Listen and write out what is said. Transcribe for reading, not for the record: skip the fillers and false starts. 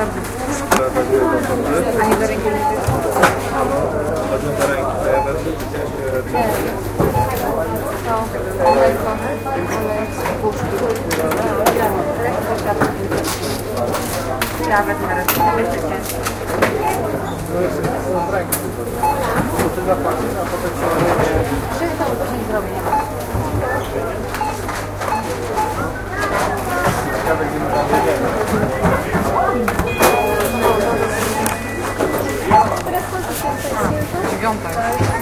A nie do ręki nie Chodźmy do ręki, to ja będę to olejko, olej z puszki. Lekko światło. Ja wezmę resztę, to będzie ciężko. Wszystko później zrobię.